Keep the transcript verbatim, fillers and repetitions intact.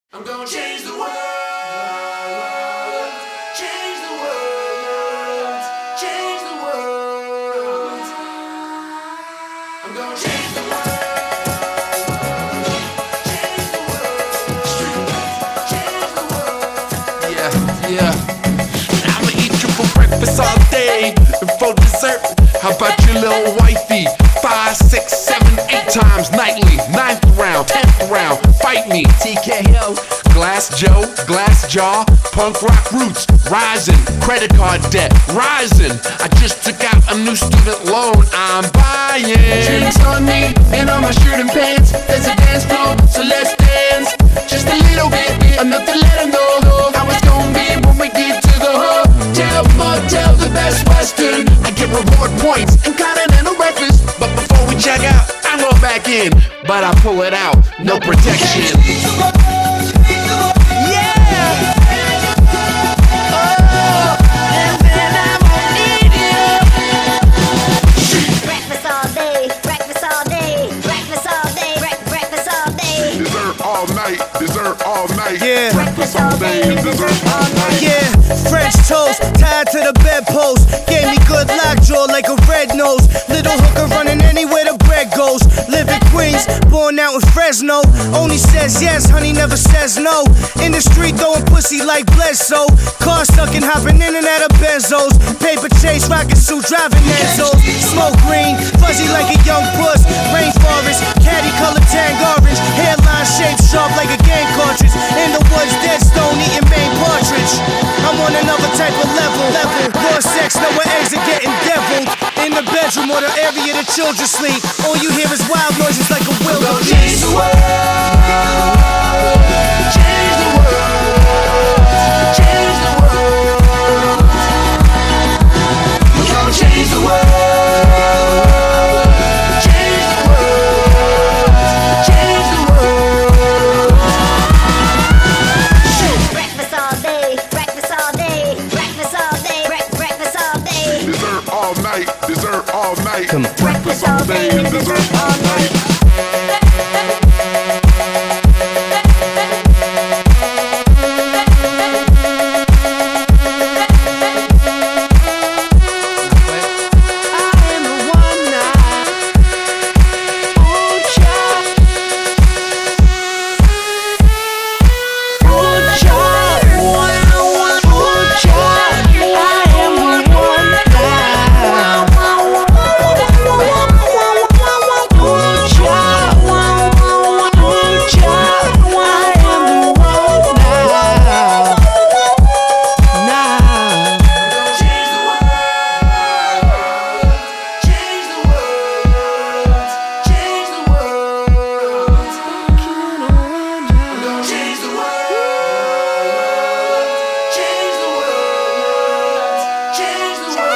I'm gonna change the world, change the world, change the world. I'm gonna change the world, change the world, change the world. Yeah, yeah. I'ma eat you for breakfast all day, and for dessert, how about your little wifey? Five, six, seven, eight times nightly. Ninth round, tenth round, fight me. T K O. Glass Joe, glass jaw, punk rock roots, rising. Credit card debt, rising. I just took out a new student loan, I'm buying. Drinks on me, and on my shirt and pants. There's a dance floor, so let's dance. Just a little bit, enough to let them know how it's gonna be when we get to the hotel. Motel, the Best Western. I get reward points and continental breakfast. But before we check out, I'm going back in. But I pull it out, no protection. Dessert all night. Yeah. Breakfast all day and dessert all night. Yeah. French toast tied to the bedpost. Gave me good lockjaw like a red nose. Little hooker running anywhere the bread goes. Live in Queens, born out in Fresno. Only says yes, honey never says no. In the street throwing pussy like Bledsoe. Car stuck and hopping in and out of Benzos. Paper chase, rocket suit, driving Enzos. Smoke green, fuzzy like a young puss. Rainforest, caddy colored tang orange. Hairline shaped sharp like a game cartridge. In the woods, dead stone, eating Maine partridge. I'm on another type of level. level. Raw sex, know where eggs are getting deviled. In the bedroom or the area the children sleep. All you hear is wild noises like a wildebeest. Change the world, change the world, change the world. We're gonna change the world. Dessert all night. Come on. Breakfast all day and dessert all night. Change the world.